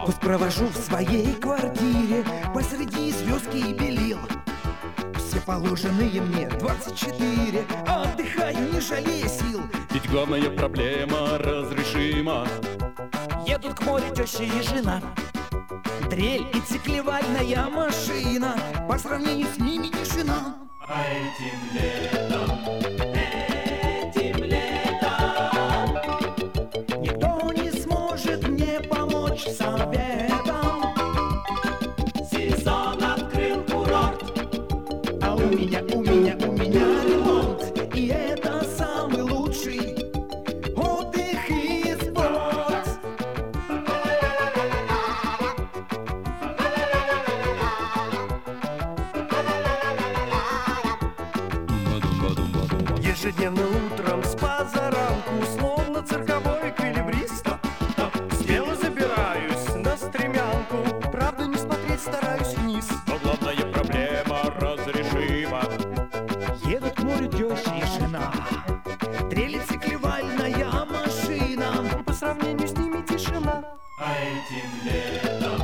Пусть провожу в своей квартире посреди звездки и белил. Все положенные мне 24, отдыхаю, не жалея сил. Ведь главная проблема разрешима. Едут к морю теща и жена, дрель и циклевальная машина. По сравнению с ними тишина. А этим летом никто не сможет мне помочь советом. сезон открыл курорт. А у меня ремонт, и это самый лучший отдых и спорт. Ежедневно утром с позаранку, словно цирковой эквилибрист, смело забираюсь на стремянку. Правда, не смотреть стараюсь вниз. Но главная проблема разрешима. Едут к морю теща и жена, дрель и циклевальная машина. По сравнению с ними тишина. А этим летом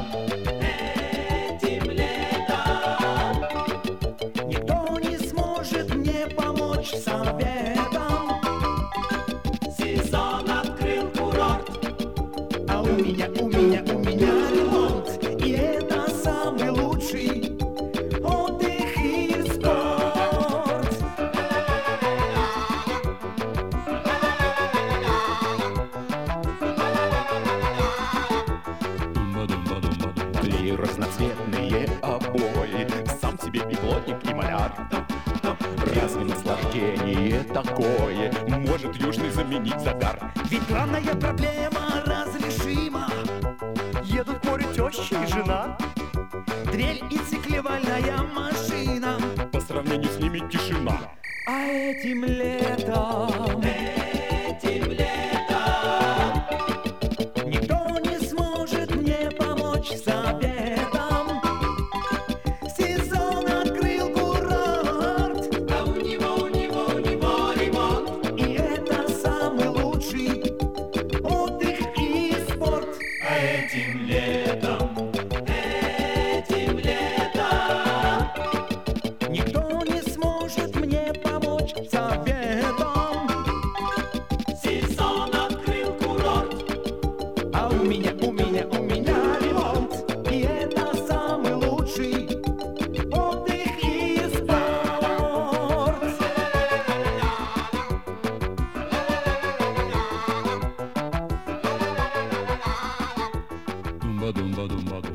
никто не сможет мне помочь советом. сезон открыл курорт. А у меня ремонт, и это самый лучший отдых и спорт. И разноцветные обои, сам себе и плотник, и маляр. Разве наслаждение такое может южный заменить загар? Ведь главная проблема разрешима. Едут к морю теща и жена, дрель и циклевальная машина. По сравнению с ними тишина. А этим летом никто не сможет мне помочь советом. Сезон открыл курорт. А у него ремонт. И это самый лучший отдых и спорт. А этим летом никто не сможет мне помочь советом. сезон открыл курорт. А у меня ремонт, и это самый лучший отдых и спорт. Думба-думба-думба-думба.